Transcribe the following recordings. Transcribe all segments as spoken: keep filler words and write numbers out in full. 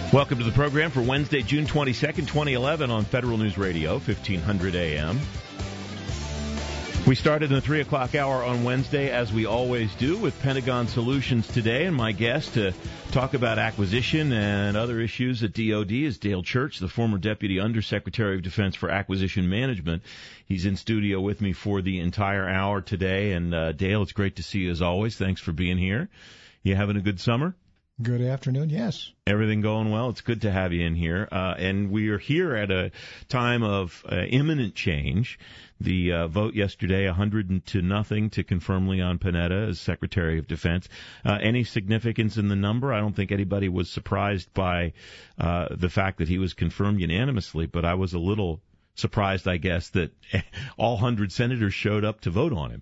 Welcome to the program for Wednesday, June twenty-second, twenty eleven on Federal News Radio, fifteen hundred A M. We started in the three o'clock hour on Wednesday, as we always do, with Pentagon Solutions today, and my guest to talk about acquisition and other issues at D O D is Dale Church, the former Deputy Undersecretary of Defense for Acquisition Management. He's in studio with me for the entire hour today, and uh, Dale, it's great to see you as always. Thanks for being here. You having a good summer? Good afternoon, yes. Everything going well? It's good to have you in here. Uh, and we are here at a time of uh, imminent change. The uh, vote yesterday, one hundred to nothing to confirm Leon Panetta as Secretary of Defense. Uh, any significance in the number? I don't think anybody was surprised by uh, the fact that he was confirmed unanimously, but I was a little surprised, I guess, that all one hundred senators showed up to vote on him.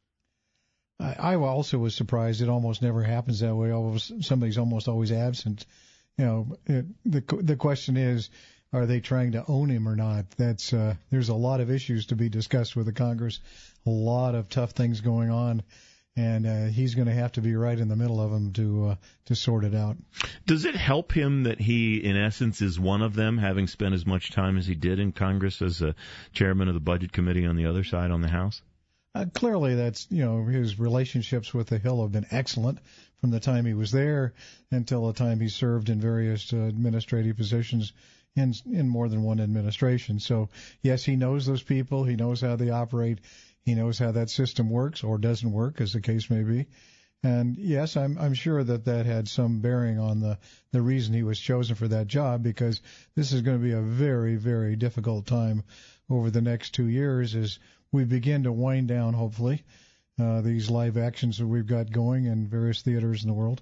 I also was surprised. It almost never happens that way. Almost, somebody's almost always absent. You know, it, the the question is, are they trying to own him or not? That's uh, there's a lot of issues to be discussed with the Congress, a lot of tough things going on, and uh, he's going to have to be right in the middle of them to uh, to sort it out. Does it help him that he, in essence, is one of them, having spent as much time as he did in Congress as a chairman of the Budget Committee on the other side on the House? Uh, clearly, that's, you know, his relationships with the Hill have been excellent from the time he was there until the time he served in various uh, administrative positions in in more than one administration. So, yes, he knows those people. He knows how they operate. He knows how that system works or doesn't work, as the case may be. And, yes, I'm I'm sure that that had some bearing on the, the reason he was chosen for that job, because this is going to be a very, very difficult time over the next two years as we begin to wind down, hopefully, uh, these live actions that we've got going in various theaters in the world.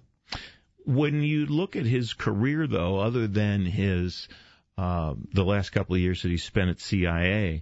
When you look at his career, though, other than his uh, the last couple of years that he spent at C I A,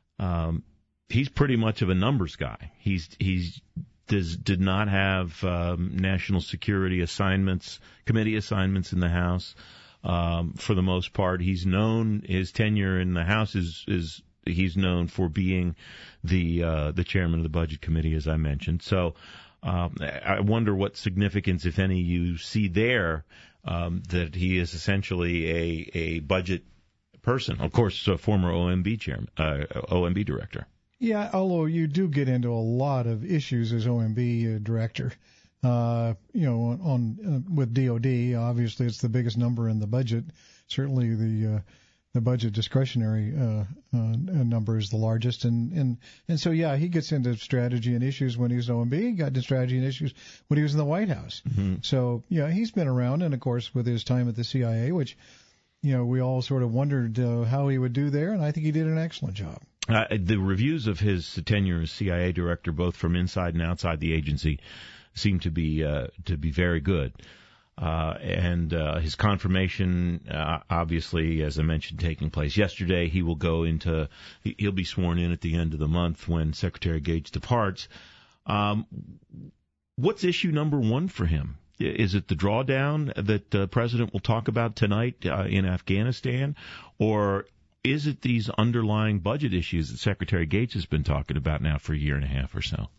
um, he's pretty much of a numbers guy. He's he's does did not have um, national security assignments, committee assignments in the House. Um, for the most part, he's known his tenure in the House is is. He's known for being the uh, the chairman of the Budget Committee, as I mentioned. So um, I wonder what significance, if any, you see there, um, that he is essentially a, a budget person. Of course, a former O M B chairman, uh, O M B director. Yeah, although you do get into a lot of issues as O M B uh, director. Uh, you know, on, on uh, with D O D, obviously it's the biggest number in the budget. Certainly the uh, The budget discretionary uh, uh, number is the largest, and, and and so yeah, he gets into strategy and issues when he was O M B. He got into strategy and issues when he was in the White House. Mm-hmm. So yeah, he's been around, and of course with his time at the C I A, which you know we all sort of wondered uh, how he would do there, and I think he did an excellent job. Uh, the reviews of his tenure as C I A director, both from inside and outside the agency, seem to be uh, to be very good. Uh, and uh, his confirmation, uh, obviously, as I mentioned, taking place yesterday. He will go into, he'll be sworn in at the end of the month when Secretary Gates departs. Um, what's issue number one for him? Is it the drawdown that the president will talk about tonight uh, in Afghanistan, or is it these underlying budget issues that Secretary Gates has been talking about now for a year and a half or so?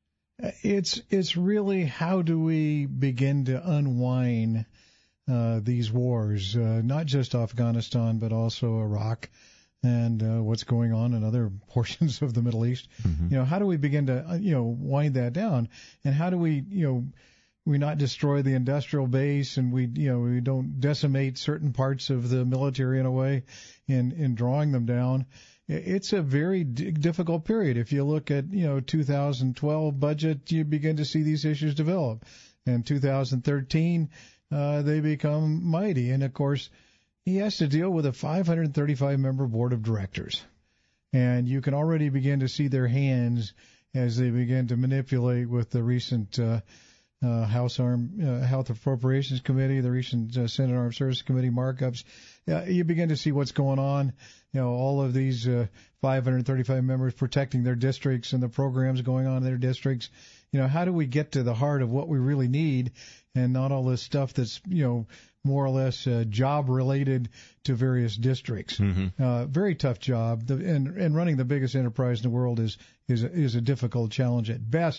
It's it's really how do we begin to unwind uh, these wars, uh, not just Afghanistan, but also Iraq and uh, what's going on in other portions of the Middle East. Mm-hmm. You know, how do we begin to, uh, you know, wind that down? And how do we, you know, we not destroy the industrial base and we, you know, we don't decimate certain parts of the military in a way in, in drawing them down? It's a very d- difficult period. If you look at, you know, two thousand twelve budget, you begin to see these issues develop. And two thousand thirteen, uh, they become mighty. And, of course, he has to deal with a five hundred thirty-five member board of directors. And you can already begin to see their hands as they begin to manipulate with the recent uh, uh, House Arm, uh, Health Appropriations Committee, the recent uh, Senate Armed Services Committee markups. Uh, you begin to see what's going on. You know, all of these uh, five hundred thirty-five members protecting their districts and the programs going on in their districts. You know, how do we get to the heart of what we really need and not all this stuff that's, you know, more or less uh, job related to various districts. Mm-hmm. Uh, very tough job. The, and, and running the biggest enterprise in the world is, is, is a difficult challenge at best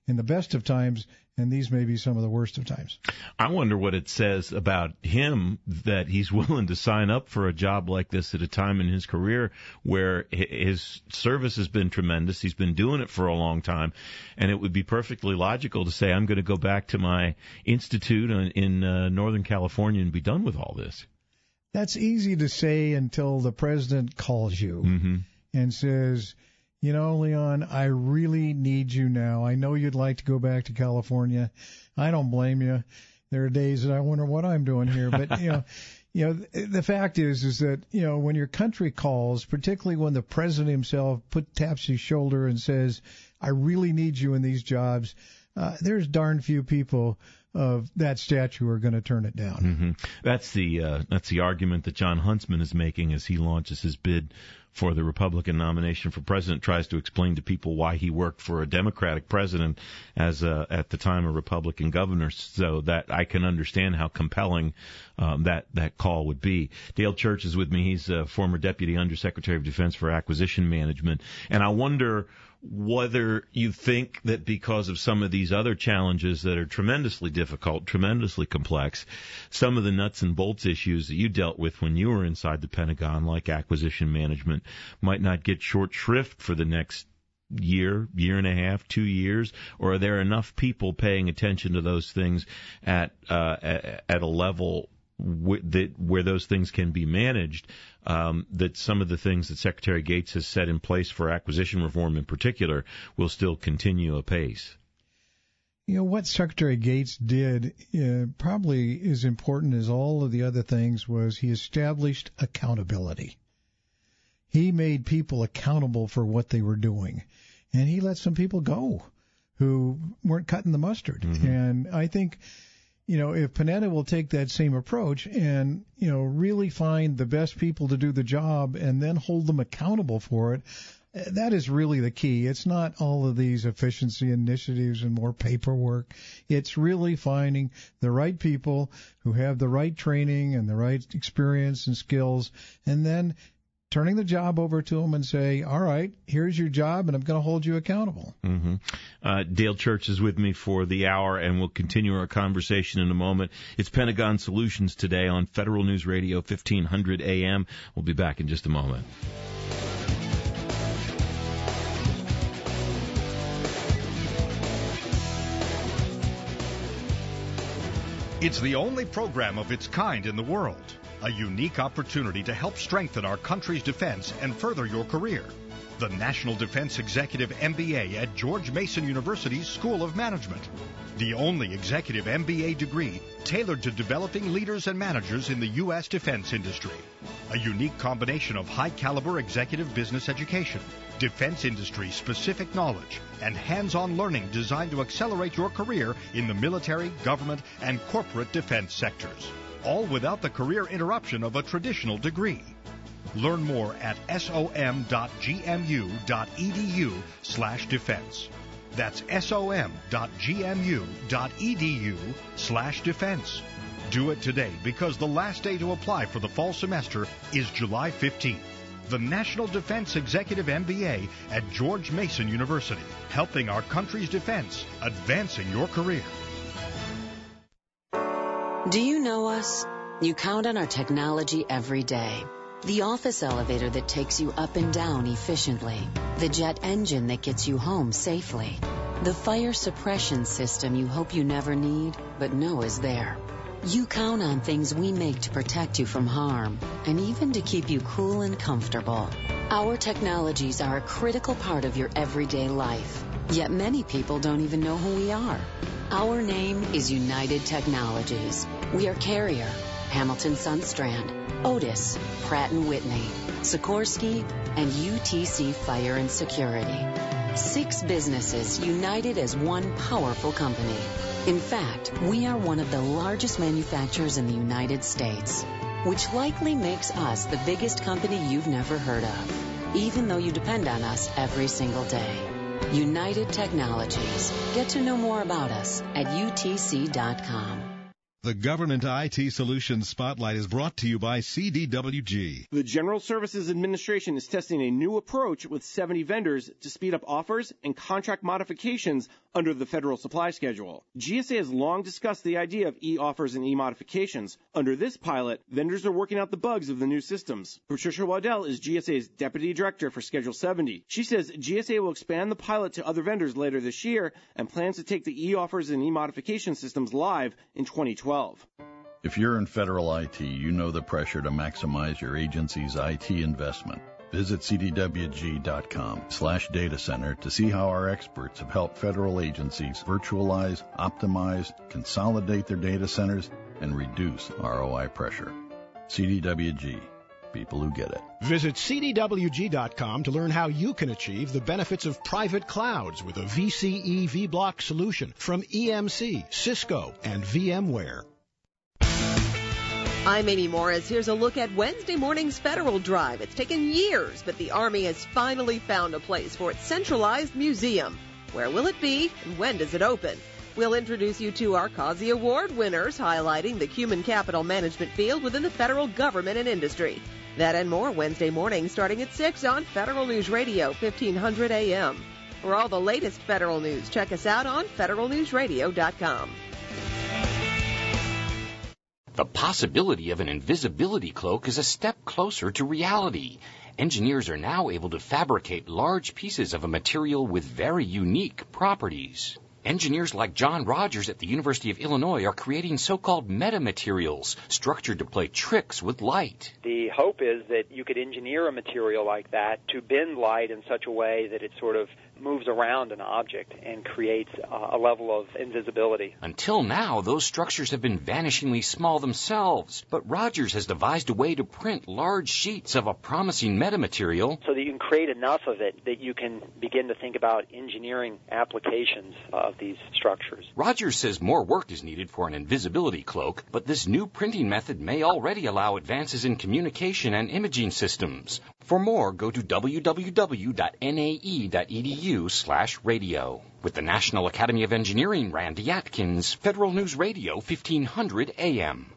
in the best of times, and these may be some of the worst of times. I wonder what it says about him that he's willing to sign up for a job like this at a time in his career where his service has been tremendous. He's been doing it for a long time, and it would be perfectly logical to say, I'm going to go back to my institute in uh, Northern California and be done with all this. That's easy to say until the president calls you mm-hmm. and says, you know, Leon, I really need you now. I know you'd like to go back to California. I don't blame you. There are days that I wonder what I'm doing here. But, you know, you know, the fact is, is that, you know, when your country calls, particularly when the president himself put taps his shoulder and says, I really need you in these jobs, uh, there's darn few people of that stature who are going to turn it down. Mm-hmm. That's the uh, that's the argument that John Huntsman is making as he launches his bid for the Republican nomination for president, tries to explain to people why he worked for a Democratic president as a, at the time a Republican governor, so that I can understand how compelling um, that that call would be. Dale Church is with me. He's a former Deputy Undersecretary of Defense for Acquisition Management, and I wonder whether you think that because of some of these other challenges that are tremendously difficult, tremendously complex, some of the nuts and bolts issues that you dealt with when you were inside the Pentagon, like acquisition management, might not get short shrift for the next year, year and a half, two years, or are there enough people paying attention to those things at uh, at a level w- that where those things can be managed, um, that some of the things that Secretary Gates has set in place for acquisition reform in particular will still continue apace? You know, what Secretary Gates did uh, probably as important as all of the other things was he established accountability. He made people accountable for what they were doing, and he let some people go who weren't cutting the mustard. Mm-hmm. And I think, you know, if Panetta will take that same approach and, you know, really find the best people to do the job and then hold them accountable for it, that is really the key. It's not all of these efficiency initiatives and more paperwork. It's really finding the right people who have the right training and the right experience and skills, and then turning the job over to them and say, all right, here's your job, and I'm going to hold you accountable. Mm-hmm. Uh, Dale Church is with me for the hour, and we'll continue our conversation in a moment. It's Pentagon Solutions today on Federal News Radio, fifteen hundred A M. We'll be back in just a moment. It's the only program of its kind in the world. A unique opportunity to help strengthen our country's defense and further your career. The National Defense Executive M B A at George Mason University's School of Management. The only executive M B A degree tailored to developing leaders and managers in the U S defense industry. A unique combination of high-caliber executive business education, defense industry-specific knowledge, and hands-on learning designed to accelerate your career in the military, government, and corporate defense sectors. All without the career interruption of a traditional degree. Learn more at som.gmu.edu slash defense. That's som.gmu.edu slash defense. Do it today because the last day to apply for the fall semester is July fifteenth. The National Defense Executive M B A at George Mason University, helping our country's defense, advancing your career. Do you know us? You count on our technology every day. The office elevator that takes you up and down efficiently. The jet engine that gets you home safely. The fire suppression system you hope you never need, but know is there. You count on things we make to protect you from harm, and even to keep you cool and comfortable. Our technologies are a critical part of your everyday life, yet many people don't even know who we are. Our name is United Technologies. We are Carrier, Hamilton Sunstrand, Otis, Pratt and Whitney, Sikorsky, and U T C Fire and Security. Six businesses united as one powerful company. In fact, we are one of the largest manufacturers in the United States, which likely makes us the biggest company you've never heard of, even though you depend on us every single day. United Technologies. Get to know more about us at U T C dot com. The Government I T Solutions Spotlight is brought to you by C D W G. The General Services Administration is testing a new approach with seventy vendors to speed up offers and contract modifications under the federal supply schedule. G S A has long discussed the idea of e-offers and e-modifications. Under this pilot, vendors are working out the bugs of the new systems. Patricia Waddell is G S A's Deputy Director for Schedule seventy. She says G S A will expand the pilot to other vendors later this year and plans to take the e-offers and e-modification systems live in twenty twelve. If you're in federal I T, you know the pressure to maximize your agency's I T investment. Visit cdwg.com slash data center to see how our experts have helped federal agencies virtualize, optimize, consolidate their data centers, and reduce R O I pressure. C D W G. People who get it. Visit c d w g dot com to learn how you can achieve the benefits of private clouds with a V C E vBlock solution from E M C, Cisco, and VMware. I'm Amy Morris. Here's a look at Wednesday morning's Federal Drive. It's taken years, but the Army has finally found a place for its centralized museum. Where will it be, and when does it open? We'll introduce you to our Causey Award winners, highlighting the human capital management field within the federal government and industry. That and more Wednesday morning starting at six on Federal News Radio, fifteen hundred A M. For all the latest federal news, check us out on federal news radio dot com. The possibility of an invisibility cloak is a step closer to reality. Engineers are now able to fabricate large pieces of a material with very unique properties. Engineers like John Rogers at the University of Illinois are creating so-called metamaterials, structured to play tricks with light. The hope is that you could engineer a material like that to bend light in such a way that it sort of moves around an object and creates uh, a level of invisibility. Until now, those structures have been vanishingly small themselves, but Rogers has devised a way to print large sheets of a promising metamaterial so that you can create enough of it that you can begin to think about engineering applications of these structures. Rogers says more work is needed for an invisibility cloak, but this new printing method may already allow advances in communication and imaging systems. For more, go to w w w dot n a e dot e d u slash radio. With the National Academy of Engineering, Randy Atkins, Federal News Radio, fifteen hundred A M.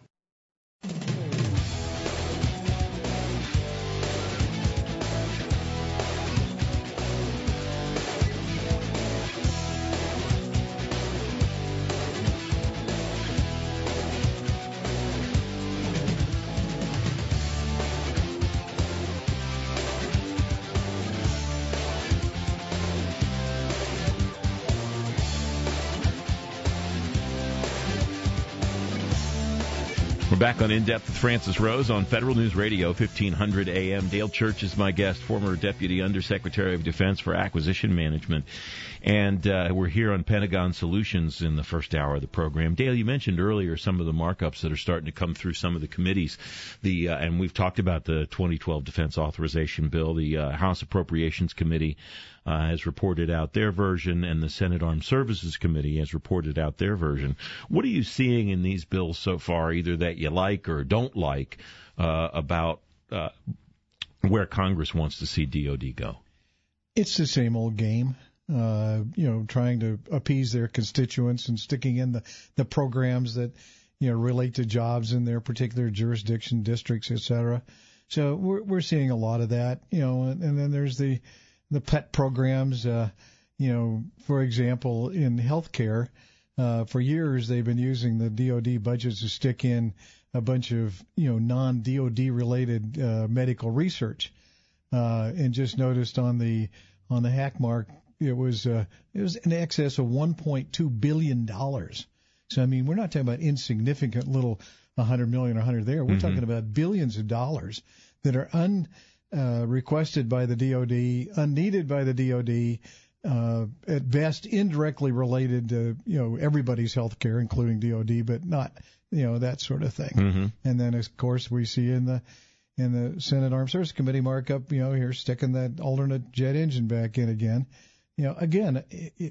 We're back on In Depth with Francis Rose on Federal News Radio, fifteen hundred A M. Dale Church is my guest, former Deputy Undersecretary of Defense for Acquisition Management. And uh, we're here on Pentagon Solutions in the first hour of the program. Dale, you mentioned earlier some of the markups that are starting to come through some of the committees. The uh, and we've talked about the twenty twelve Defense Authorization Bill. The uh, House Appropriations Committee uh, has reported out their version, and the Senate Armed Services Committee has reported out their version. What are you seeing in these bills so far, either that you like or don't like, uh, about uh, where Congress wants to see D O D go? It's the same old game. Uh, you know, trying to appease their constituents and sticking in the, the programs that, you know, relate to jobs in their particular jurisdiction, districts, et cetera. So we're, we're seeing a lot of that, you know, and, and then there's the, the pet programs, uh, you know, for example, in healthcare, uh, for years they've been using the D O D budgets to stick in a bunch of, you know, non-D O D related, uh, medical research. Uh, and just noticed on the, on the hack mark, it was uh, it was in excess of one point two billion dollars. So, I mean, we're not talking about insignificant little one hundred million dollars or one hundred there. We're mm-hmm. talking about billions of dollars that are un, uh, requested by the D O D, unneeded by the D O D, uh, at best indirectly related to, you know, everybody's health care, including D O D, but not, you know, that sort of thing. Mm-hmm. And then, of course, we see in the in the Senate Armed Services Committee markup, you know, here sticking that alternate jet engine back in again. You know, again,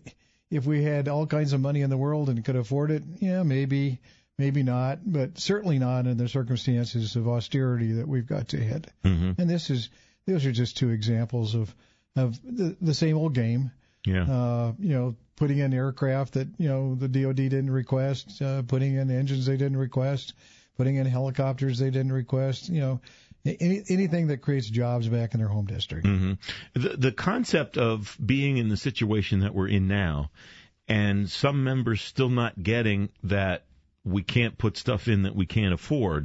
if we had all kinds of money in the world and could afford it, yeah, maybe, maybe not, but certainly not in the circumstances of austerity that we've got to hit. Mm-hmm. And this is, those are just two examples of, of the, the same old game. Yeah. Uh, you know, putting in aircraft that, you know, the D O D didn't request, uh, putting in engines they didn't request, putting in helicopters they didn't request, you know, any, anything that creates jobs back in their home district. Mm-hmm. The, the concept of being in the situation that we're in now, and some members still not getting that we can't put stuff in that we can't afford,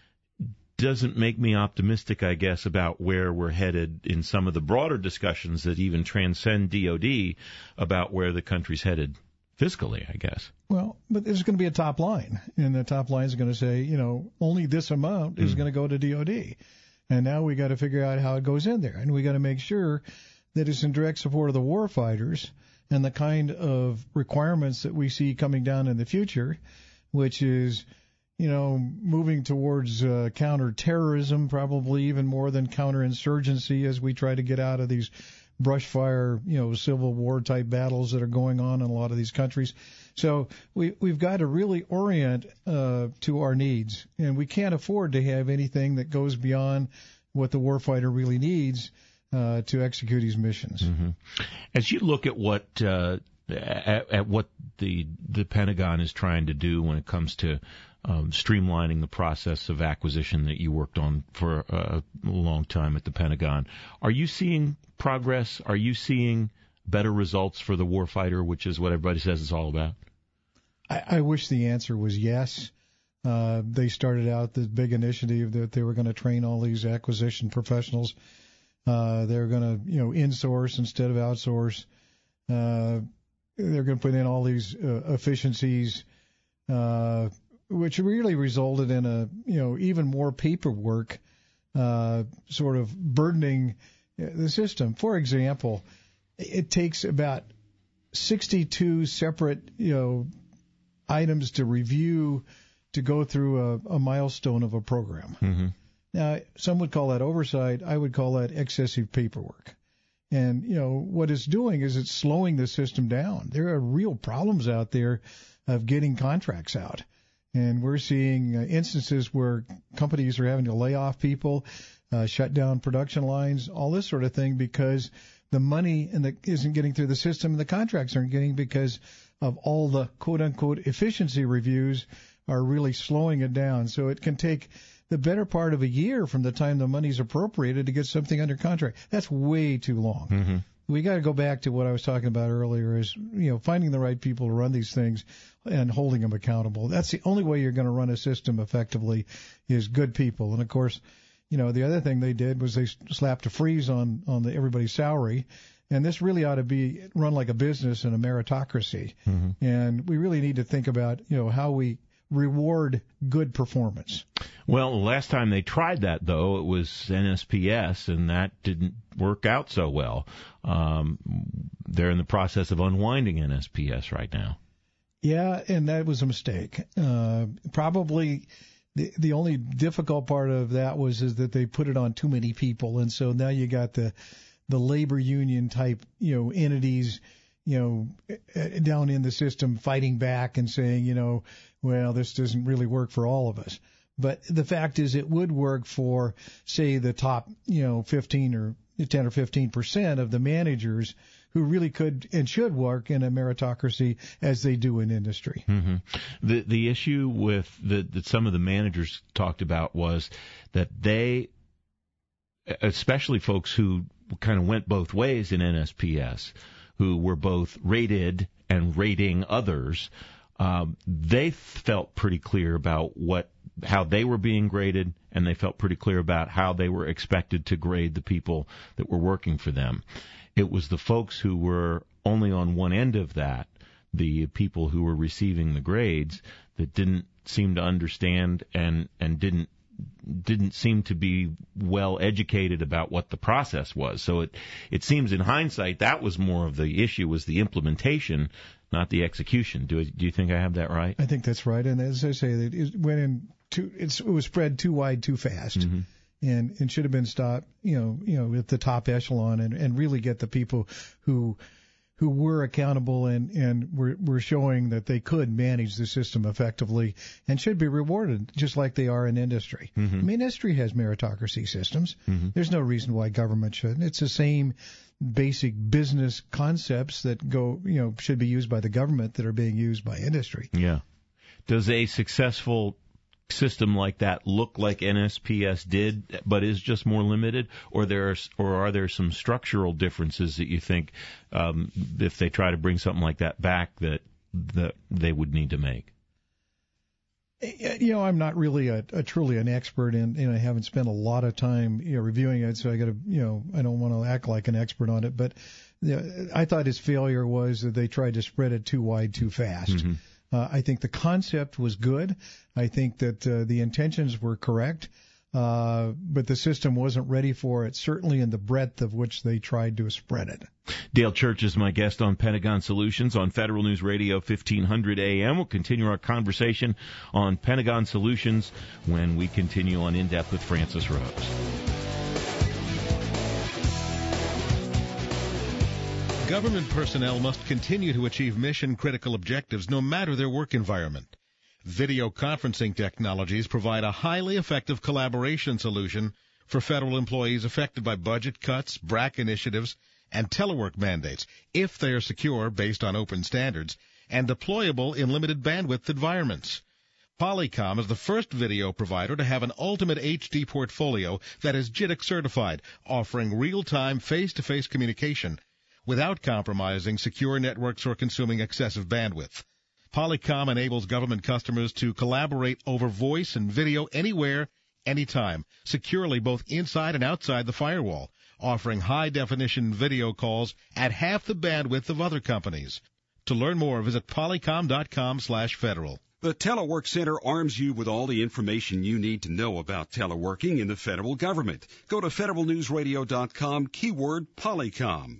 doesn't make me optimistic, I guess, about where we're headed in some of the broader discussions that even transcend D O D about where the country's headed fiscally, I guess. Well, but there's going to be a top line, and the top line is going to say, you know, only this amount is mm. going to go to D O D. And now we got to figure out how it goes in there, and we got to make sure that it's in direct support of the war fighters and the kind of requirements that we see coming down in the future, which is, you know, moving towards uh, counterterrorism, probably even more than counterinsurgency, as we try to get out of these brush fire, you know, civil war type battles that are going on in a lot of these countries. So we, we've got to really orient uh, to our needs, and we can't afford to have anything that goes beyond what the warfighter really needs uh, to execute his missions. Mm-hmm. As you look at what uh, at, at what the the Pentagon is trying to do when it comes to Um, streamlining the process of acquisition that you worked on for uh, a long time at the Pentagon. Are you seeing progress? Are you seeing better results for the warfighter, which is what everybody says it's all about? I, I wish the answer was yes. Uh, they started out the big initiative that they were going to train all these acquisition professionals. Uh, they're going to, you know, insource instead of outsource. Uh, they're going to put in all these uh, efficiencies, uh, which really resulted in a, you know, even more paperwork, uh, sort of burdening the system. For example, it takes about sixty-two separate, you know, items to review to go through a, a milestone of a program. Mm-hmm. Now, some would call that oversight. I would call that excessive paperwork. And, you know, what it's doing is it's slowing the system down. There are real problems out there of getting contracts out. And we're seeing uh, instances where companies are having to lay off people, uh, shut down production lines, all this sort of thing, because the money and the, isn't getting through the system, and the contracts aren't getting because of all the quote-unquote efficiency reviews are really slowing it down. So it can take the better part of a year from the time the money's appropriated to get something under contract. That's way too long. Mm-hmm. We got to go back to what I was talking about earlier, is, you know, finding the right people to run these things and holding them accountable. That's the only way you're going to run a system effectively, is good people. And of course, you know, the other thing they did was they slapped a freeze on on the, everybody's salary, and this really ought to be run like a business and a meritocracy. Mm-hmm. And we really need to think about, you know, how we reward good performance. Well, the last time they tried that, though, it was N S P S, and that didn't work out so well. Um, they're in the process of unwinding N S P S right now. Yeah, and that was a mistake. Uh, probably the the only difficult part of that was is that they put it on too many people, and so now you got the the labor union type, you know, entities, you know, down in the system fighting back and saying, you know, well, this doesn't really work for all of us. But the fact is, it would work for, say, the top, you know, fifteen or ten or fifteen percent of the managers who really could and should work in a meritocracy as they do in industry. Mm-hmm. The the issue with the, that some of the managers talked about was that they, especially folks who kind of went both ways in N S P S, who were both rated and rating others, um, they felt pretty clear about what how they were being graded, and they felt pretty clear about how they were expected to grade the people that were working for them. It was the folks who were only on one end of that, the people who were receiving the grades, that didn't seem to understand and, and didn't didn't seem to be well educated about what the process was. So it it seems in hindsight that was more of the issue, was the implementation, not the execution. Do do you think I have that right? I think that's right. And as I say, it went in too. It's, it was spread too wide, too fast, mm-hmm. and and should have been stopped. You know, you know, at the top echelon, and and really get the people who who were accountable and, and were, were showing that they could manage the system effectively and should be rewarded just like they are in industry. Mm-hmm. I mean, industry has meritocracy systems. Mm-hmm. There's no reason why government shouldn't. It's the same basic business concepts that go, you know, should be used by the government that are being used by industry. Yeah. Does a successful system like that look like N S P S did, but is just more limited, or there are, or are there some structural differences that you think, um, if they try to bring something like that back, that that they would need to make? You know, I'm not really a, a truly an expert, and, and I haven't spent a lot of time, you know, reviewing it, so I got to, you know, I don't want to act like an expert on it, but you know, I thought his failure was that they tried to spread it too wide too fast. Mm-hmm. Uh, I think the concept was good. I think that uh, the intentions were correct, uh, but the system wasn't ready for it, certainly in the breadth of which they tried to spread it. Dale Church is my guest on Pentagon Solutions on Federal News Radio fifteen hundred A M. We'll continue our conversation on Pentagon Solutions when we continue on In Depth with Francis Rose. Government personnel must continue to achieve mission-critical objectives no matter their work environment. Video conferencing technologies provide a highly effective collaboration solution for federal employees affected by budget cuts, B R A C initiatives, and telework mandates, if they are secure based on open standards and deployable in limited bandwidth environments. Polycom is the first video provider to have an ultimate H D portfolio that is J I T C certified, offering real-time face-to-face communication without compromising secure networks or consuming excessive bandwidth. Polycom enables government customers to collaborate over voice and video anywhere, anytime, securely both inside and outside the firewall, offering high-definition video calls at half the bandwidth of other companies. To learn more, visit polycom.com slash federal. The Telework Center arms you with all the information you need to know about teleworking in the federal government. Go to federal news radio dot com, keyword Polycom.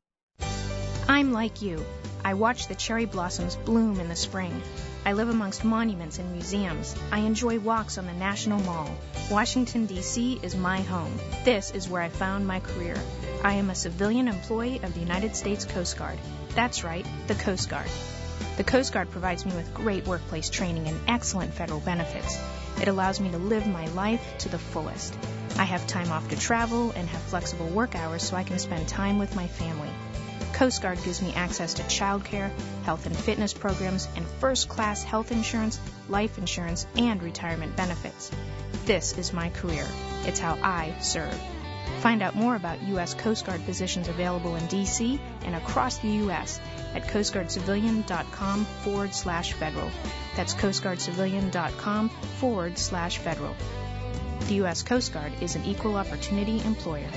I'm like you. I watch the cherry blossoms bloom in the spring. I live amongst monuments and museums. I enjoy walks on the National Mall. Washington, D C is my home. This is where I found my career. I am a civilian employee of the United States Coast Guard. That's right, the Coast Guard. The Coast Guard provides me with great workplace training and excellent federal benefits. It allows me to live my life to the fullest. I have time off to travel and have flexible work hours so I can spend time with my family. Coast Guard gives me access to childcare, health and fitness programs, and first-class health insurance, life insurance, and retirement benefits. This is my career. It's how I serve. Find out more about U S Coast Guard positions available in D C and across the U S at coastguardcivilian.com forward slash federal. That's coastguardcivilian.com forward slash federal. The U S Coast Guard is an equal opportunity employer.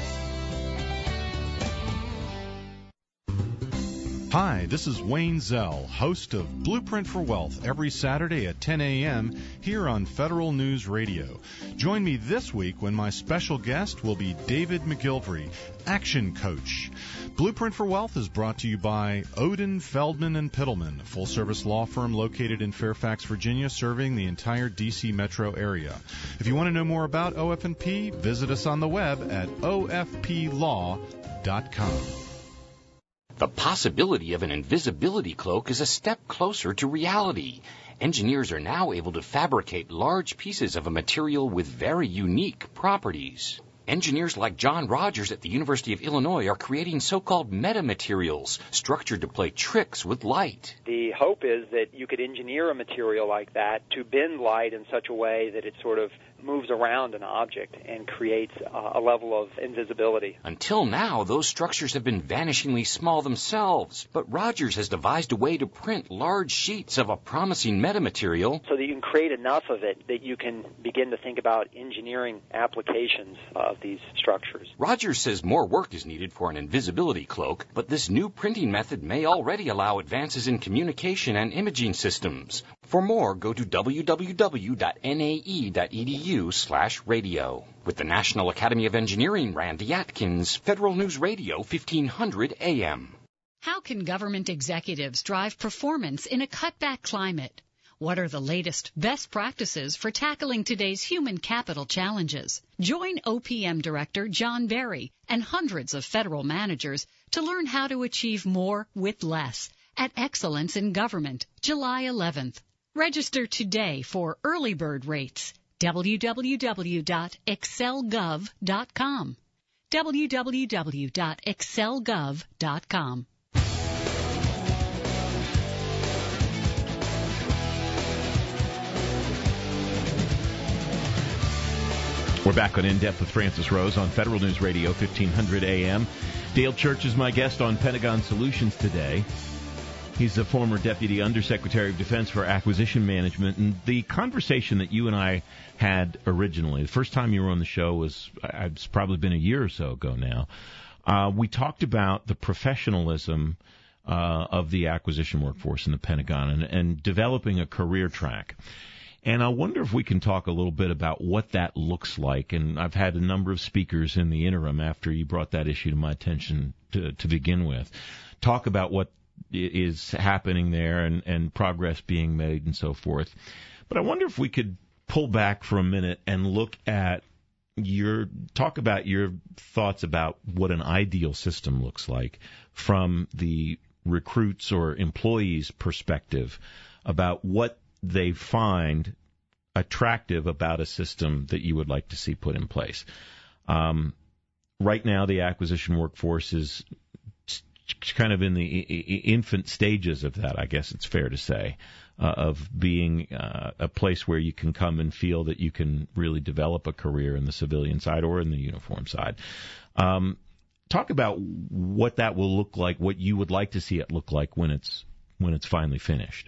Hi, this is Wayne Zell, host of Blueprint for Wealth, every Saturday at ten a.m. here on Federal News Radio. Join me this week when my special guest will be David McGilvery, Action Coach. Blueprint for Wealth is brought to you by Odin, Feldman and Pittleman, a full-service law firm located in Fairfax, Virginia, serving the entire D C metro area. If you want to know more about O F and P, visit us on the web at o f p law dot com. The possibility of an invisibility cloak is a step closer to reality. Engineers are now able to fabricate large pieces of a material with very unique properties. Engineers like John Rogers at the University of Illinois are creating so-called metamaterials, structured to play tricks with light. The hope is that you could engineer a material like that to bend light in such a way that it sort of moves around an object and creates uh, a level of invisibility. Until now, those structures have been vanishingly small themselves, but Rogers has devised a way to print large sheets of a promising metamaterial so that you can create enough of it that you can begin to think about engineering applications of these structures. Rogers says more work is needed for an invisibility cloak, but this new printing method may already allow advances in communication and imaging systems. For more, go to w w w dot n a e dot e d u slash radio. With the National Academy of Engineering, Randy Atkins, Federal News Radio, fifteen hundred A M. How can government executives drive performance in a cutback climate? What are the latest best practices for tackling today's human capital challenges? Join O P M Director John Berry and hundreds of federal managers to learn how to achieve more with less at Excellence in Government, July eleventh. Register today for early bird rates. w w w dot excel gov dot com. w w w dot excel gov dot com. We're back on In Depth with Francis Rose on Federal News Radio, fifteen hundred A M. Dale Church is my guest on Pentagon Solutions today. He's the former Deputy Undersecretary of Defense for Acquisition Management. And the conversation that you and I had originally, the first time you were on the show was, it's probably been a year or so ago now. Uh, we talked about the professionalism uh, of the acquisition workforce in the Pentagon and, and developing a career track. And I wonder if we can talk a little bit about what that looks like. And I've had a number of speakers in the interim after you brought that issue to my attention to, to begin with, talk about what is happening there and, and progress being made and so forth. But I wonder if we could pull back for a minute and look at your, talk about your thoughts about what an ideal system looks like from the recruits or employees' perspective about what they find attractive about a system that you would like to see put in place. Um, right now, the acquisition workforce is kind of in the infant stages of that, I guess it's fair to say, uh, of being uh, a place where you can come and feel that you can really develop a career in the civilian side or in the uniform side. Um, talk about what that will look like, what you would like to see it look like when it's when it's finally finished.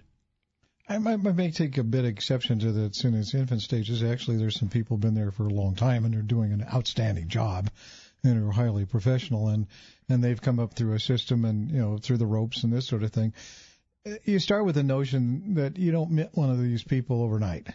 I might, I may take a bit of exception to that it's in its infant stages. Actually, there's some people been there for a long time, and they're doing an outstanding job and are highly professional, and, and they've come up through a system and, you know, through the ropes and this sort of thing. You start with the notion that you don't meet one of these people overnight.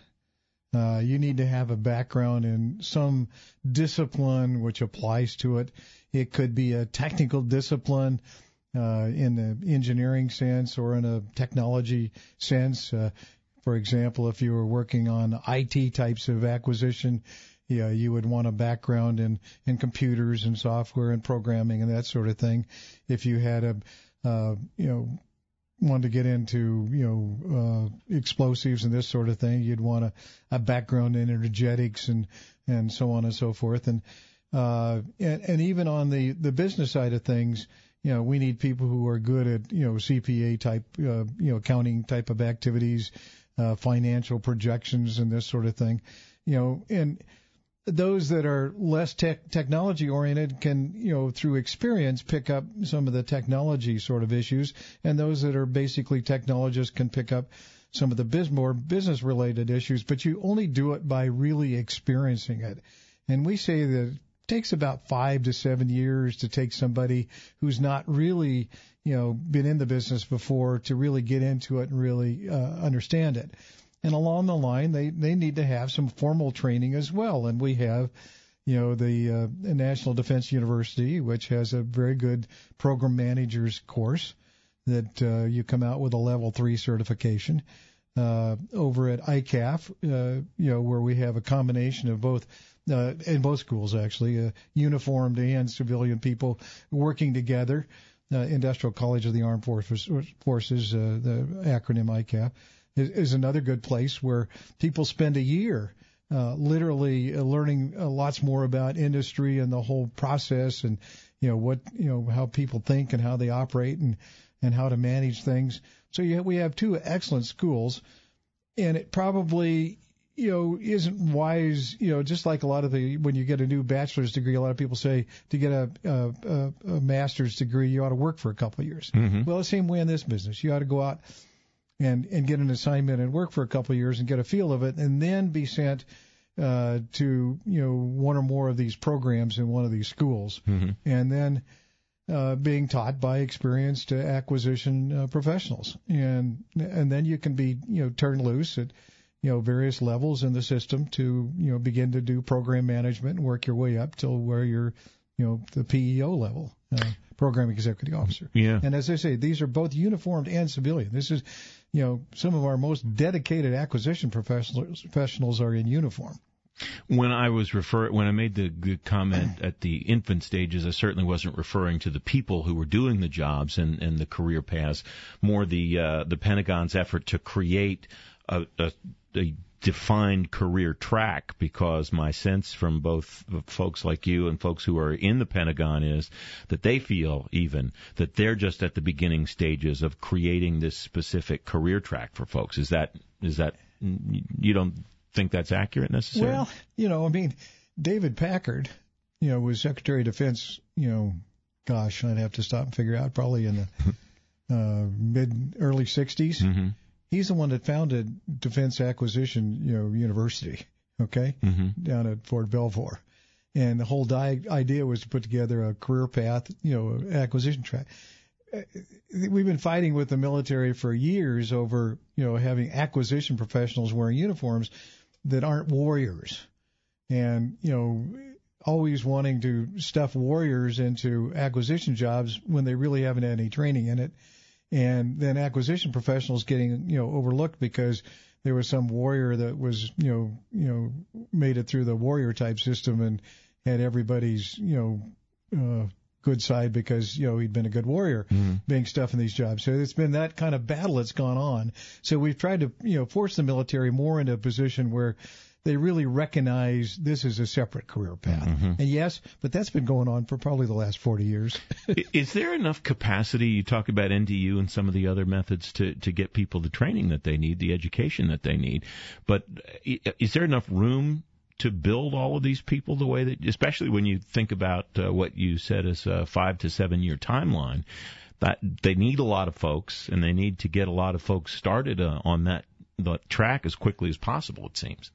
Uh, you need to have a background in some discipline which applies to it. It could be a technical discipline, Uh, in the engineering sense or in a technology sense. Uh, for example, if you were working on I T types of acquisition, yeah, you would want a background in, in computers and software and programming and that sort of thing. If you had a, uh, you know, wanted to get into, you know, uh, explosives and this sort of thing, you'd want a, a background in energetics and, and so on and so forth. And, uh, and, and even on the, the business side of things, you know, we need people who are good at, you know, C P A type, uh, you know, accounting type of activities, uh, financial projections and this sort of thing, you know, and those that are less tech, technology oriented can, you know, through experience pick up some of the technology sort of issues, and those that are basically technologists can pick up some of the biz, more business related issues, but you only do it by really experiencing it. And we say that takes about five to seven years to take somebody who's not really, you know, been in the business before to really get into it and really uh, understand it. And along the line, they, they need to have some formal training as well. And we have, you know, the uh, National Defense University, which has a very good program managers course that uh, you come out with a level three certification. Uh, over at I C A F, uh, you know, where we have a combination of both Uh, in both schools, actually, uh, uniformed and civilian people working together. Uh, Industrial College of the Armed Forces, Forces uh, the acronym I C A F, is, is another good place where people spend a year uh, literally uh, learning uh, lots more about industry and the whole process and, you know, what, you know, how people think and how they operate and, and how to manage things. So yeah, we have two excellent schools, and it probably, you know, isn't wise, you know, just like a lot of the, when you get a new bachelor's degree, a lot of people say to get a, a, a master's degree, you ought to work for a couple of years. Mm-hmm. Well, the same way in this business. You ought to go out and, and get an assignment and work for a couple of years and get a feel of it and then be sent uh, to, you know, one or more of these programs in one of these schools. Mm-hmm. And then uh, being taught by experienced uh, acquisition uh, professionals. And, and then you can be, you know, turned loose at, you know, various levels in the system to, you know, begin to do program management and work your way up till where you're, you know, the P E O level. Uh, program executive officer. Yeah. And as I say, these are both uniformed and civilian. This is, you know, some of our most dedicated acquisition professionals, professionals are in uniform. When I was refer when I made the good comment at the infant stages, I certainly wasn't referring to the people who were doing the jobs and, and the career paths, more the uh, the Pentagon's effort to create a, a, a defined career track, because my sense from both folks like you and folks who are in the Pentagon is that they feel even that they're just at the beginning stages of creating this specific career track for folks. Is that is that you don't think that's accurate necessarily? Well, you know, I mean, David Packard, you know, was Secretary of Defense, you know, gosh, I'd have to stop and figure out, probably in the uh, mid, early sixties. Mm-hmm. He's the one that founded Defense Acquisition, you know, University, okay, mm-hmm. down at Fort Belvoir. And the whole di- idea was to put together a career path, you know, acquisition track. We've been fighting with the military for years over, you know, having acquisition professionals wearing uniforms that aren't warriors, and, you know, always wanting to stuff warriors into acquisition jobs when they really haven't had any training in it. And then acquisition professionals getting, you know, overlooked because there was some warrior that was, you know, you know, made it through the warrior type system and had everybody's, you know, uh, good side because, you know, he'd been a good warrior, mm-hmm. being stuffed in these jobs. So it's been that kind of battle that's gone on. So we've tried to, you know, force the military more into a position where they really recognize this is a separate career path. Mm-hmm. And yes, but that's been going on for probably the last forty years. Is there enough capacity? You talk about N D U and some of the other methods to, to get people the training that they need, the education that they need. But is there enough room to build all of these people the way that, especially when you think about uh, what you said as a five to seven year timeline, that they need a lot of folks and they need to get a lot of folks started uh, on that the track as quickly as possible, it seems.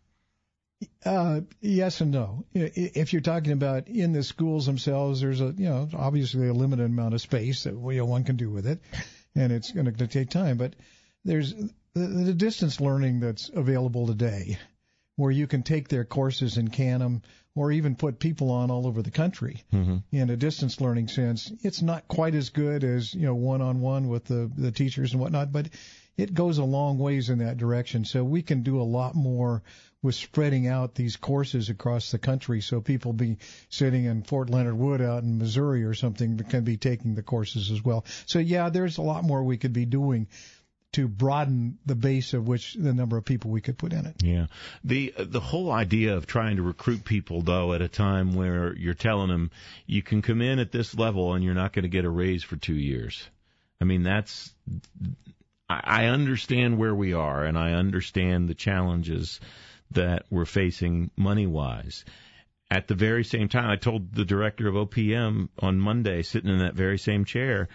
Uh, yes and no. If you're talking about in the schools themselves, there's a, you know, obviously a limited amount of space that, you know, one can do with it, and it's going to take time. But there's the, the distance learning that's available today, where you can take their courses and can them, or even put people on all over the country. Mm-hmm. In a distance learning sense, it's not quite as good as, you know, one-on-one with the, the teachers and whatnot, but it goes a long ways in that direction. So we can do a lot more with spreading out these courses across the country, so people be sitting in Fort Leonard Wood out in Missouri or something that can be taking the courses as well. So, yeah, there's a lot more we could be doing to broaden the base of which the number of people we could put in it. Yeah. The the whole idea of trying to recruit people, though, at a time where you're telling them you can come in at this level and you're not going to get a raise for two years. I mean, that's I, I understand where we are, and I understand the challenges that we're facing money-wise. At the very same time, I told the director of O P M on Monday, sitting in that very same chair,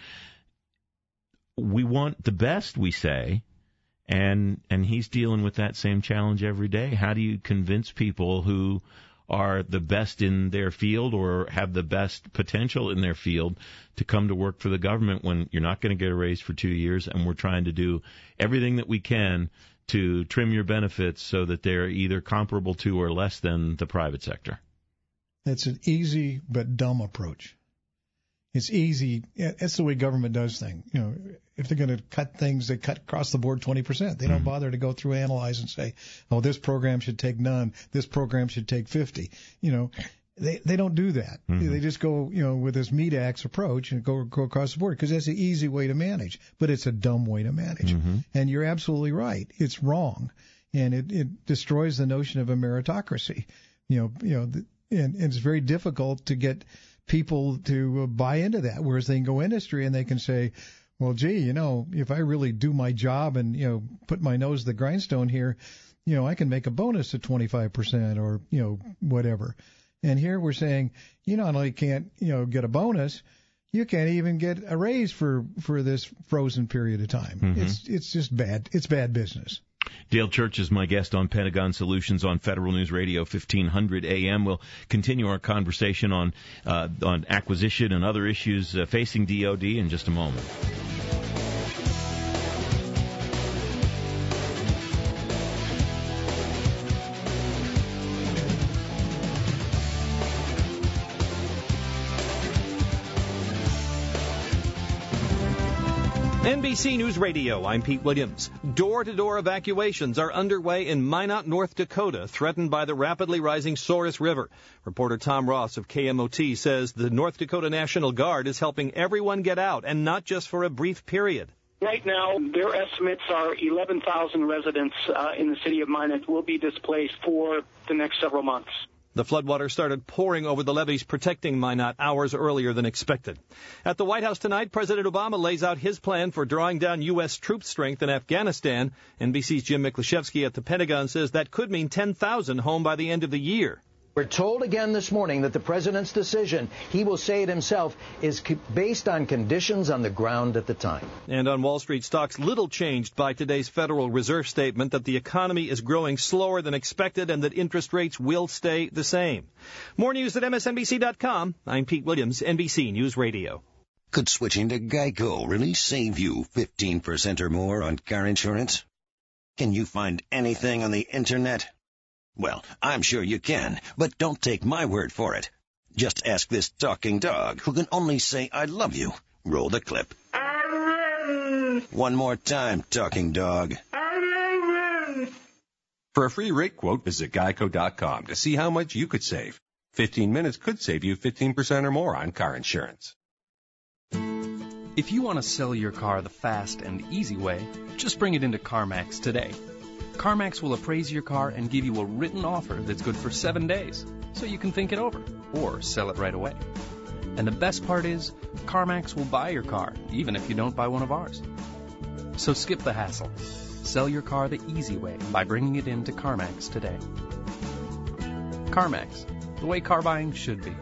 we want the best, we say, and and he's dealing with that same challenge every day. How do you convince people who are the best in their field or have the best potential in their field to come to work for the government when you're not going to get a raise for two years and we're trying to do everything that we can to trim your benefits so that they're either comparable to or less than the private sector? It's an easy but dumb approach. It's easy. It's the way government does things. You know, if they're going to cut things, they cut across the board twenty percent. They don't mm-hmm. bother to go through, analyze, and say, oh, this program should take none. This program should take fifty. You know, they they don't do that. Mm-hmm. They just go, you know, with this meat axe approach and go go across the board because that's the easy way to manage. But it's a dumb way to manage. Mm-hmm. And you're absolutely right. It's wrong, and it it destroys the notion of a meritocracy. You know, you know, and, and it's very difficult to get people to buy into that, whereas they can go industry and they can say, well, gee, you know, if I really do my job and, you know, put my nose to the grindstone here, you know, I can make a bonus of twenty-five percent or, you know, whatever. And here we're saying, you not only can't, you know, get a bonus, you can't even get a raise for, for this frozen period of time. Mm-hmm. It's, it's just bad. It's bad business. Dale Church is my guest on Pentagon Solutions on Federal News Radio fifteen hundred A M. We'll continue our conversation on uh, on acquisition and other issues uh, facing D O D in just a moment. N B C News Radio, I'm Pete Williams. Door-to-door evacuations are underway in Minot, North Dakota, threatened by the rapidly rising Souris River. Reporter Tom Ross of K M O T says the North Dakota National Guard is helping everyone get out, and not just for a brief period. Right now, their estimates are eleven thousand residents uh, in the city of Minot will be displaced for the next several months. The floodwater started pouring over the levees protecting Minot hours earlier than expected. At the White House tonight, President Obama lays out his plan for drawing down U S troop strength in Afghanistan. N B C's Jim Miklaszewski at the Pentagon says that could mean ten thousand home by the end of the year. We're told again this morning that the president's decision, he will say it himself, is based on conditions on the ground at the time. And on Wall Street, stocks little changed by today's Federal Reserve statement that the economy is growing slower than expected and that interest rates will stay the same. More news at M S N B C dot com. I'm Pete Williams, N B C News Radio. Could switching to Geico really save you fifteen percent or more on car insurance? Can you find anything on the internet? Well, I'm sure you can, but don't take my word for it. Just ask this talking dog, who can only say, I love you. Roll the clip. One more time, talking dog. For a free rate quote, visit geico dot com to see how much you could save. fifteen minutes could save you fifteen percent or more on car insurance. If you want to sell your car the fast and easy way, just bring it into CarMax today. CarMax will appraise your car and give you a written offer that's good for seven days, so you can think it over or sell it right away. And the best part is, CarMax will buy your car, even if you don't buy one of ours. So skip the hassle. Sell your car the easy way by bringing it into CarMax today. CarMax, the way car buying should be.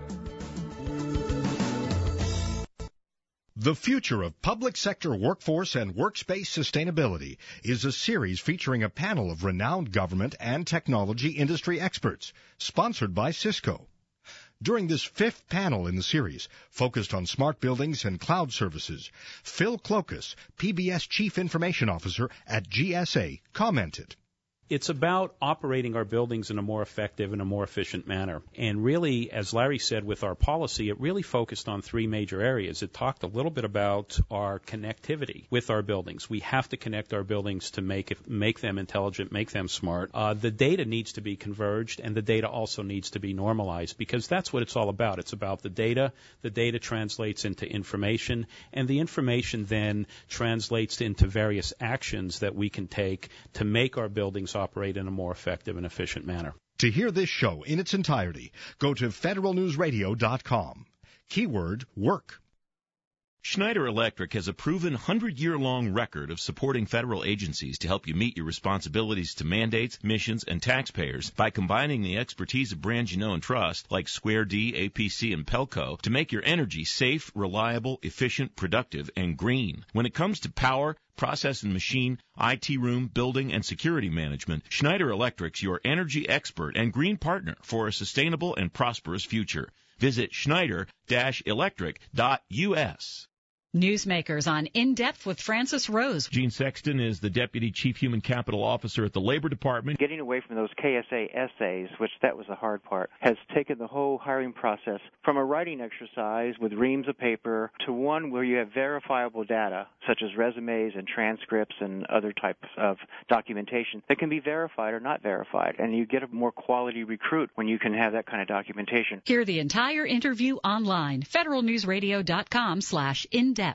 The Future of Public Sector Workforce and Workspace Sustainability is a series featuring a panel of renowned government and technology industry experts, sponsored by Cisco. During this fifth panel in the series, focused on smart buildings and cloud services, Phil Clokas, P B S Chief Information Officer at G S A, commented. It's about operating our buildings in a more effective and a more efficient manner. And really, as Larry said with our policy, it really focused on three major areas. It talked a little bit about our connectivity with our buildings. We have to connect our buildings to make it, make them intelligent, make them smart. Uh, the data needs to be converged, and the data also needs to be normalized, because that's what it's all about. It's about the data. The data translates into information, and the information then translates into various actions that we can take to make our buildings operate in a more effective and efficient manner. To hear this show in its entirety, go to federal news radio dot com. Keyword work. Schneider Electric has a proven one hundred year long record of supporting federal agencies to help you meet your responsibilities to mandates, missions, and taxpayers by combining the expertise of brands you know and trust, like Square D, A P C, and Pelco, to make your energy safe, reliable, efficient, productive, and green. When it comes to power, process and machine, I T room, building, and security management, Schneider Electric's your energy expert and green partner for a sustainable and prosperous future. Visit schneider dash electric dot U S. Newsmakers on In Depth with Francis Rose. Gene Sexton is the Deputy Chief Human Capital Officer at the Labor Department. Getting away from those K S A essays, which that was the hard part, has taken the whole hiring process from a writing exercise with reams of paper to one where you have verifiable data, such as resumes and transcripts and other types of documentation that can be verified or not verified. And you get a more quality recruit when you can have that kind of documentation. Hear the entire interview online. federal news radio dot com slash in depth.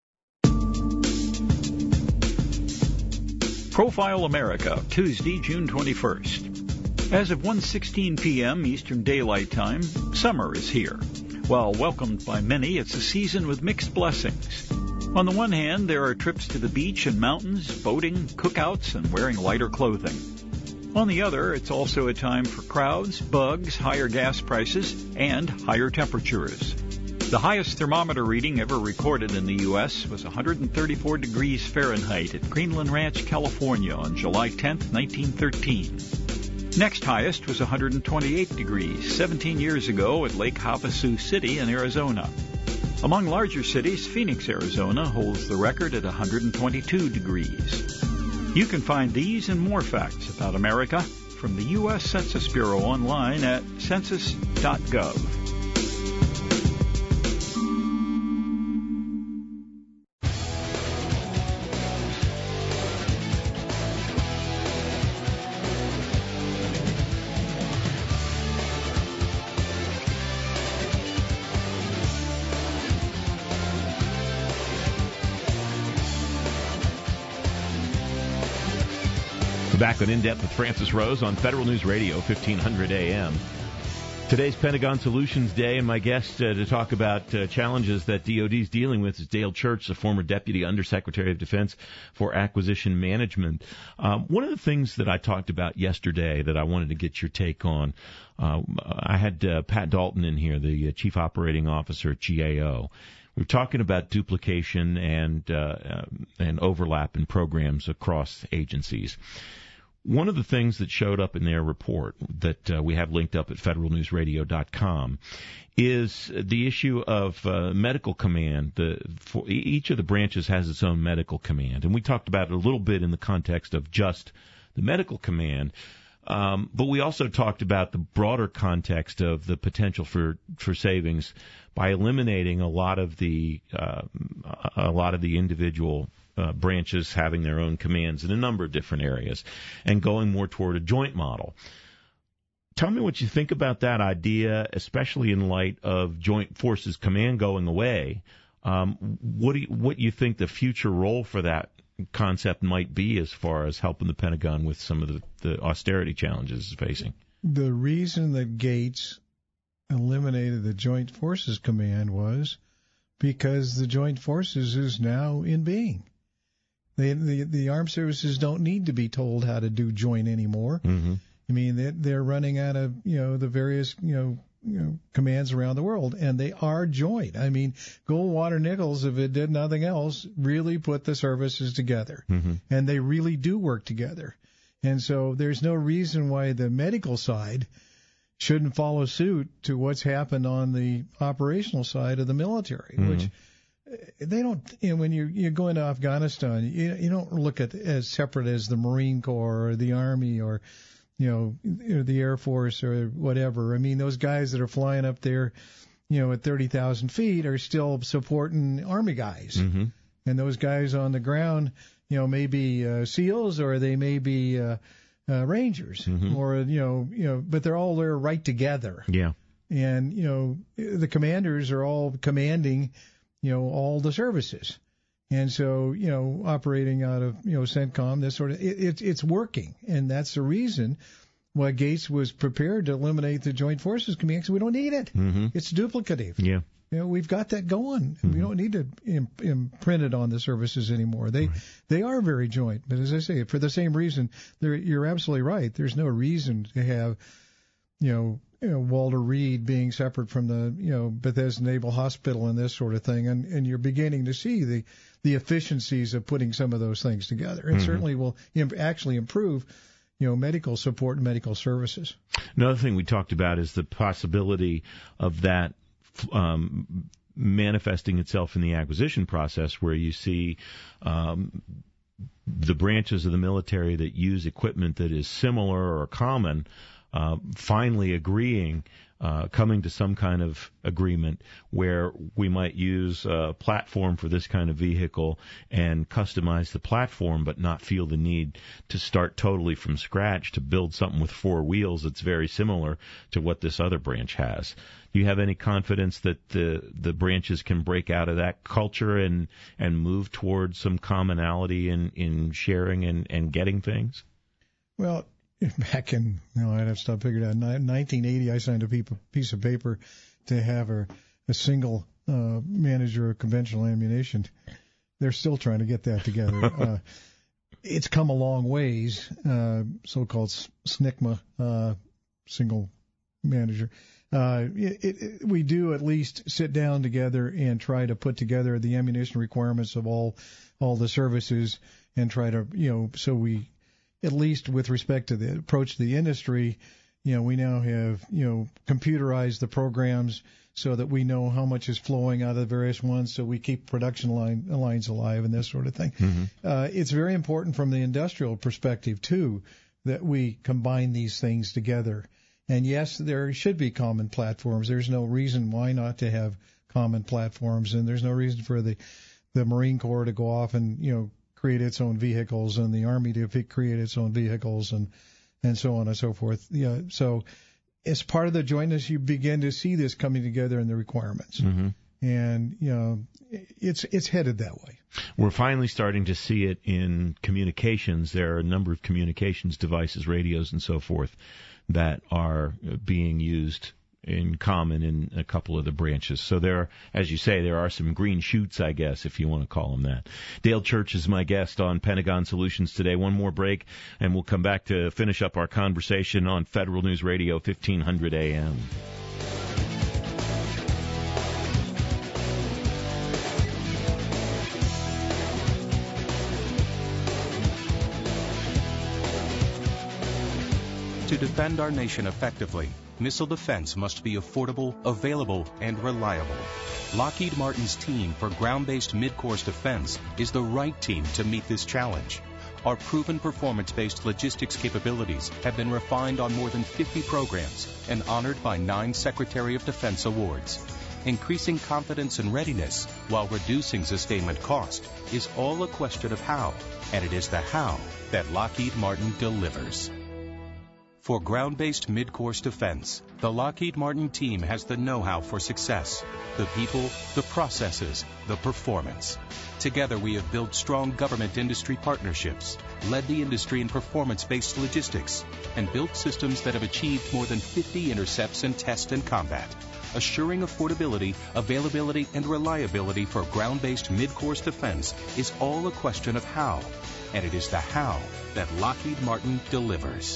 Profile America, Tuesday, June twenty-first. As of one sixteen p.m. Eastern Daylight Time, summer is here. While welcomed by many, it's a season with mixed blessings. On the one hand, there are trips to the beach and mountains, boating, cookouts, and wearing lighter clothing. On the other, it's also a time for crowds, bugs, higher gas prices, and higher temperatures. The highest thermometer reading ever recorded in the U S was one hundred thirty-four degrees Fahrenheit at Greenland Ranch, California on July tenth, nineteen thirteen. Next highest was one hundred twenty-eight degrees seventeen years ago at Lake Havasu City in Arizona. Among larger cities, Phoenix, Arizona holds the record at one hundred twenty-two degrees. You can find these and more facts about America from the U S Census Bureau online at census dot gov. Back on In Depth with Francis Rose on Federal News Radio, fifteen hundred A M. Today's Pentagon Solutions Day, and my guest uh, to talk about uh, challenges that D O D is dealing with is Dale Church, the former Deputy Undersecretary of Defense for Acquisition Management. Um, one of the things that I talked about yesterday that I wanted to get your take on, uh, I had uh, Pat Dalton in here, the uh, Chief Operating Officer at G A O. We were talking about duplication and uh, and overlap in programs across agencies. One of the things that showed up in their report that uh, we have linked up at federal news radio dot com is the issue of uh, medical command. The, for each of the branches has its own medical command, and we talked about it a little bit in the context of just the medical command. Um, but we also talked about the broader context of the potential for, for savings by eliminating a lot of the uh, a lot of the individual uh, branches having their own commands in a number of different areas, and going more toward a joint model. Tell me what you think about that idea, especially in light of Joint Forces Command going away. Um, what do you, what you think the future role for that concept might be as far as helping the Pentagon with some of the, the austerity challenges it's facing? The reason that Gates eliminated the Joint Forces Command was because the Joint Forces is now in being. They, the, the armed services don't need to be told how to do joint anymore. Mm-hmm. I mean, they're, they're running out of, you know, the various, you know, you know, commands around the world, and they are joint. I mean, Goldwater Nichols, if it did nothing else, really put the services together, mm-hmm. and they really do work together. And so there's no reason why the medical side shouldn't follow suit to what's happened on the operational side of the military, mm-hmm. which they don't, you know, when you're, you're going to Afghanistan, you, you don't look at it as separate as the Marine Corps or the Army or, you know, the Air Force or whatever. I mean, those guys that are flying up there, you know, at thirty thousand feet are still supporting Army guys. Mm-hmm. And those guys on the ground, you know, may be uh, SEALs or they may be uh, uh, Rangers mm-hmm. or, you know, you know, but they're all there right together. Yeah. And, you know, the commanders are all commanding, you know, all the services. And so, you know, operating out of, you know, CENTCOM, this sort of, it, it, it's working. And that's the reason why Gates was prepared to eliminate the Joint Forces Command, because we don't need it. Mm-hmm. It's duplicative. Yeah. You know, we've got that going. Mm-hmm. We don't need to imp- imprint it on the services anymore. They right. they are very joint. But as I say, for the same reason, you're absolutely right. There's no reason to have, you know, you know, Walter Reed being separate from the, you know, Bethesda Naval Hospital and this sort of thing. And, and you're beginning to see the, the efficiencies of putting some of those things together. It mm-hmm. certainly will imp- actually improve, you know, medical support and medical services. Another thing we talked about is the possibility of that um, manifesting itself in the acquisition process, where you see um, the branches of the military that use equipment that is similar or common Uh, finally agreeing, uh, coming to some kind of agreement where we might use a platform for this kind of vehicle and customize the platform, but not feel the need to start totally from scratch to build something with four wheels that's very similar to what this other branch has. Do you have any confidence that the the branches can break out of that culture and, and move towards some commonality in, in sharing and, and getting things? Well, back in, no, I'd have to stop figuring out. In nineteen eighty, I signed a piece of paper to have a, a single uh, manager of conventional ammunition. They're still trying to get that together. uh, it's come a long ways, uh, so-called S N C M A, uh, single manager. Uh, it, it, we do at least sit down together and try to put together the ammunition requirements of all all the services and try to, you know, so we, at least with respect to the approach to the industry, you know, we now have, you know, computerized the programs so that we know how much is flowing out of the various ones, so we keep production line, lines alive and this sort of thing. Mm-hmm. Uh, it's very important from the industrial perspective, too, that we combine these things together. And, yes, there should be common platforms. There's no reason why not to have common platforms, and there's no reason for the, the Marine Corps to go off and, you know, create its own vehicles and the Army to create its own vehicles and and so on and so forth. Yeah, so as part of the jointness, you begin to see this coming together in the requirements. Mm-hmm. and you know, it's it's headed that way. We're finally starting to see it in communications. There are a number of communications devices, radios, and so forth, that are being used in common in a couple of the branches. So there, as you say, there are some green shoots, I guess, if you want to call them that. Dale Church is my guest on Pentagon Solutions today. One more break, and we'll come back to finish up our conversation on Federal News Radio, fifteen hundred A M. To defend our nation effectively, missile defense must be affordable, available, and reliable. Lockheed Martin's team for ground-based mid-course defense is the right team to meet this challenge. Our proven performance-based logistics capabilities have been refined on more than fifty programs and honored by nine Secretary of Defense awards. Increasing confidence and readiness while reducing sustainment cost is all a question of how, and it is the how that Lockheed Martin delivers. For ground-based mid-course defense, the Lockheed Martin team has the know-how for success, the people, the processes, the performance. Together we have built strong government-industry partnerships, led the industry in performance-based logistics, and built systems that have achieved more than fifty intercepts in test and combat, assuring affordability, availability, and reliability for ground-based mid-course defense is all a question of how, and it is the how that Lockheed Martin delivers.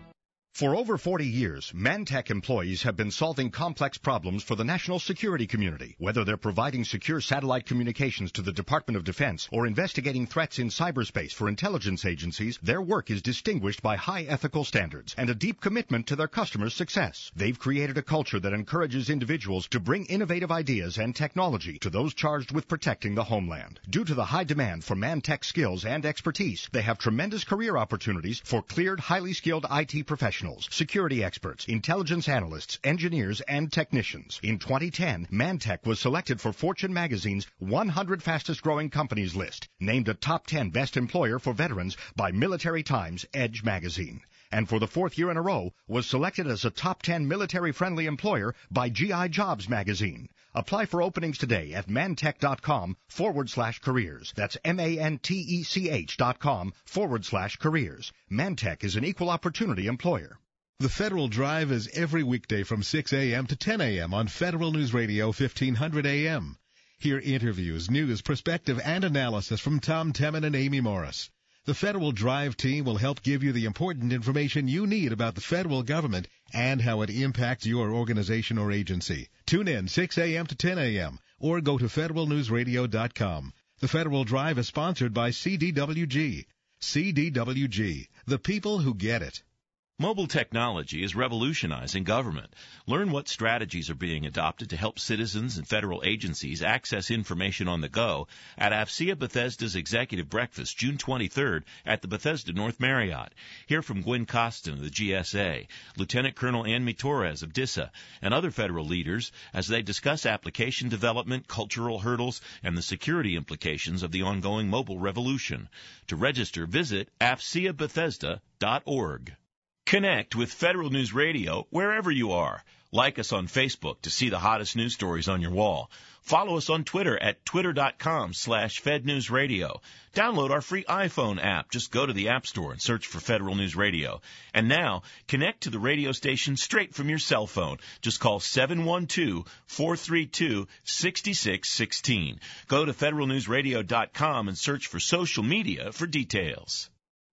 For over forty years, Mantech employees have been solving complex problems for the national security community. Whether they're providing secure satellite communications to the Department of Defense or investigating threats in cyberspace for intelligence agencies, their work is distinguished by high ethical standards and a deep commitment to their customers' success. They've created a culture that encourages individuals to bring innovative ideas and technology to those charged with protecting the homeland. Due to the high demand for Mantech skills and expertise, they have tremendous career opportunities for cleared, highly skilled I T professionals, security experts, intelligence analysts, engineers, and technicians. In twenty ten, Mantech was selected for Fortune magazine's one hundred fastest growing companies list, named a top ten best employer for veterans by Military Times Edge magazine, and for the fourth year in a row was selected as a top ten military-friendly employer by G I Jobs magazine. Apply for openings today at mantech.com forward slash careers. That's M-A-N-T-E-C-H dot com forward slash careers. Mantech is an equal opportunity employer. The Federal Drive is every weekday from six a.m. to ten a.m. on Federal News Radio, fifteen hundred A M. Hear interviews, news, perspective, and analysis from Tom Temin and Amy Morris. The Federal Drive team will help give you the important information you need about the federal government and how it impacts your organization or agency. Tune in six a.m. to ten a.m. or go to federal news radio dot com. The Federal Drive is sponsored by C D W G. C D W G, the people who get it. Mobile technology is revolutionizing government. Learn what strategies are being adopted to help citizens and federal agencies access information on the go at A F C E A Bethesda's Executive Breakfast, June twenty-third at the Bethesda North Marriott. Hear from Gwen Costin of the G S A, Lieutenant Colonel Anne Torres of D I S A, and other federal leaders as they discuss application development, cultural hurdles, and the security implications of the ongoing mobile revolution. To register, visit A F C E A Bethesda dot org. Connect with Federal News Radio wherever you are. Like us on Facebook to see the hottest news stories on your wall. Follow us on Twitter at twitter.com slash fednewsradio. Download our free iPhone app. Just go to the App Store and search for Federal News Radio. And now, connect to the radio station straight from your cell phone. Just call seven one two, four three two, six six one six. Go to federal news radio dot com and search for social media for details.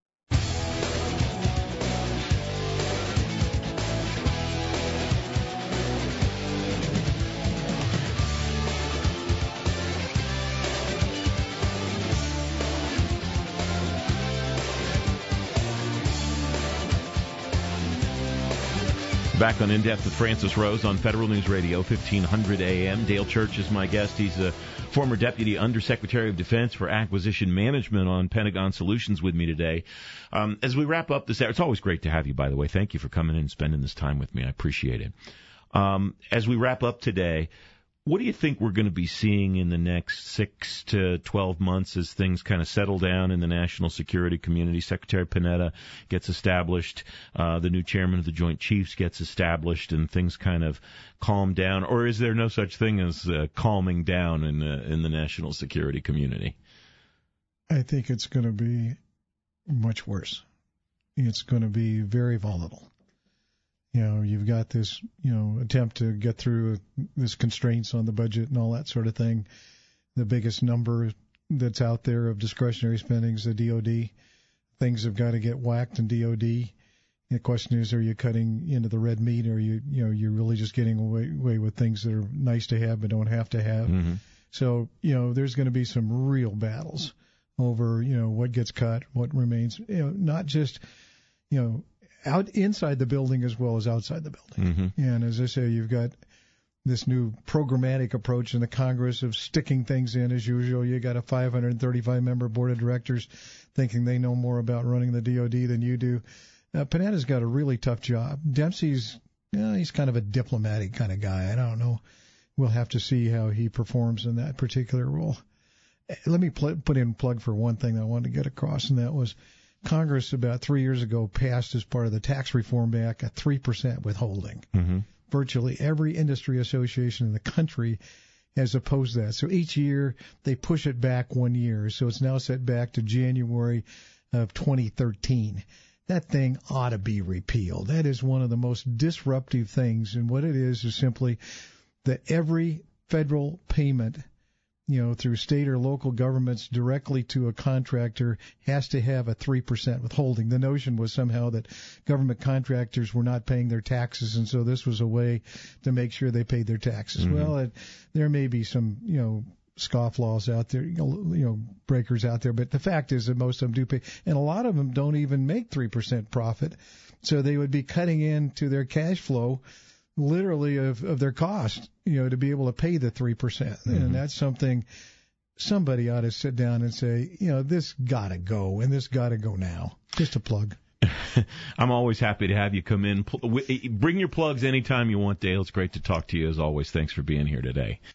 Back on In Depth with Francis Rose on Federal News Radio, fifteen hundred A M. Dale Church is my guest. He's a former Deputy Undersecretary of Defense for Acquisition Management on Pentagon Solutions with me today. Um, as we wrap up this hour, it's always great to have you, by the way. Thank you for coming in and spending this time with me. I appreciate it. Um, as we wrap up today, What do you think we're going to be seeing in the next six to twelve months as things kind of settle down in the national security community? Secretary Panetta gets established, uh, the new chairman of the Joint Chiefs gets established, and things kind of calm down? Or is there no such thing as uh, calming down in the, in the national security community? I think it's going to be much worse. It's going to be very volatile. You know, you've got this, you know, attempt to get through this constraints on the budget and all that sort of thing. The biggest number that's out there of discretionary spending is the D O D. Things have got to get whacked in D O D. The question is, are you cutting into the red meat, or are you, you know, you're really just getting away, away with things that are nice to have but don't have to have? Mm-hmm. So, you know, there's going to be some real battles over, you know, what gets cut, what remains. You know, not just, you know, out inside the building as well as outside the building. Mm-hmm. And as I say, you've got this new programmatic approach in the Congress of sticking things in as usual. You got a five hundred thirty-five member board of directors thinking they know more about running the D O D than you do. Uh, Panetta's got a really tough job. Dempsey's, you know, he's kind of a diplomatic kind of guy. I don't know. We'll have to see how he performs in that particular role. Let me pl- put in plug for one thing that I wanted to get across, and that was Congress about three years ago passed as part of the Tax Reform Act a three percent withholding. Mm-hmm. Virtually every industry association in the country has opposed that. So each year they push it back one year. So it's now set back to January of twenty thirteen. That thing ought to be repealed. That is one of the most disruptive things. And what it is is simply that every federal payment, you know, through state or local governments directly to a contractor has to have a three percent withholding. The notion was somehow that government contractors were not paying their taxes, and so this was a way to make sure they paid their taxes. Mm-hmm. Well, it, there may be some, you know, scofflaws out there, you know, you know, breakers out there, but the fact is that most of them do pay, and a lot of them don't even make three percent profit, so they would be cutting into their cash flow literally of, of their cost, you know, to be able to pay the three percent. Mm-hmm. And that's something somebody ought to sit down and say, you know, this got to go, and this got to go now. Just a plug. I'm always happy to have you come in. Bring your plugs anytime you want, Dale. It's great to talk to you as always. Thanks for being here today.